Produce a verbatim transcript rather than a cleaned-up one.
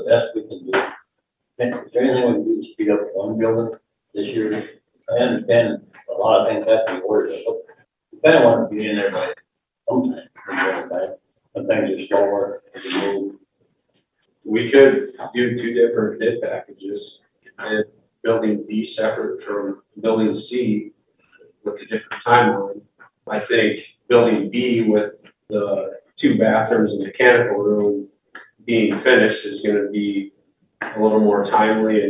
best we can do. Is there anything we can do to speed up one building this year? I understand a lot of things have to be ordered, but we kind of want to be in there by sometime. When things are slower, we move. We could do two different bid packages, and building B separate from building C with a different timeline. I think building B with the two bathrooms and mechanical room being finished is gonna be a little more timely and